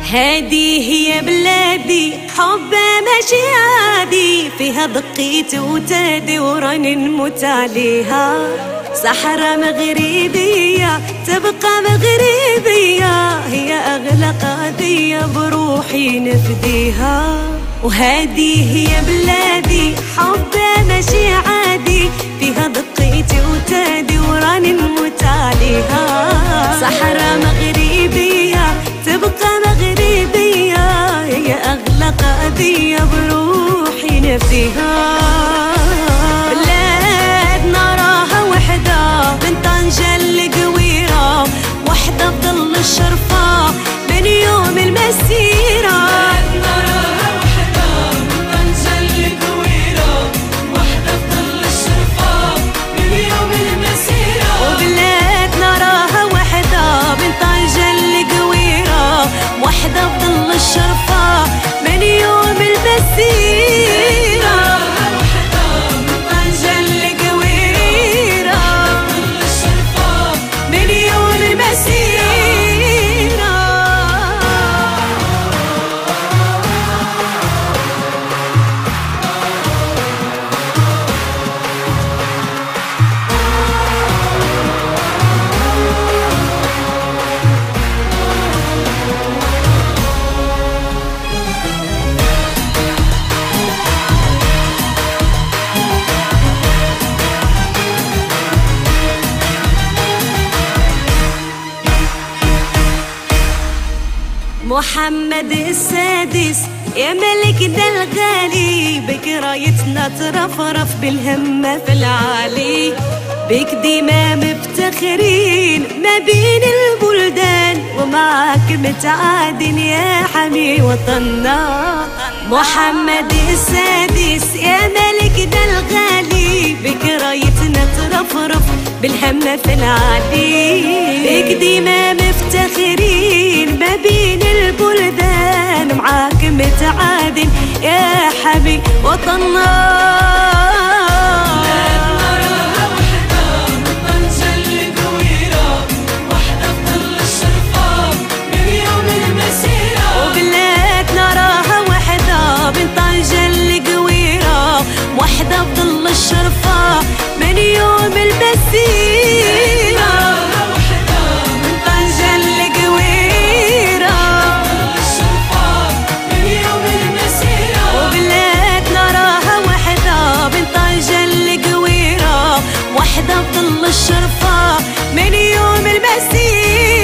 هادي هي بلادي حبها ماشي عادي، فيها دقيت وتادي وراني نموت عليها. صحراء مغربية تبقى مغربية، هي أغلى قضية بروحي نفديها. وهادي هي بلادي حبها ماشي عادي، فيها دقيت وتادي وراني نموت عليها. صحراء مغربية تبقى مغربية، هي أغلى قضية بروحي نفديها. بلادنا راها وحدة من طنجة لقويرة، وحدة بظل الشرفة من يوم المسيرة. بلادنا راها وحدة من طنجة لقويرة، وحدة بظل الشرفة من يوم المسيرة. وبلادنا راها وحدة من طنجة لقويرة، وحدة بظل الشرفة من يوم المسيرة. محمد السادس يا ملك ده الغالي، بك رايتنا ترفرف بالهمة في العالي. بك ديما مفتخرين ما بين البلدان، ومعاك متعادن يا حمي وطننا. محمد السادس يا ملك ده الغالي، بك رايتنا ترفرف بالهمة في العالي. بك ديما مفتخرين ما بين البلدان، معاك متعادن يا حبي وطننا. وحدة بظل الشرفة من يوم المسيرة. وحدة من طنجة القويرة، من يوم المسيرة. وبلادنا راها وحدة من طنجة القويرة، وحدة بظل الشرفة من يوم المسيرة.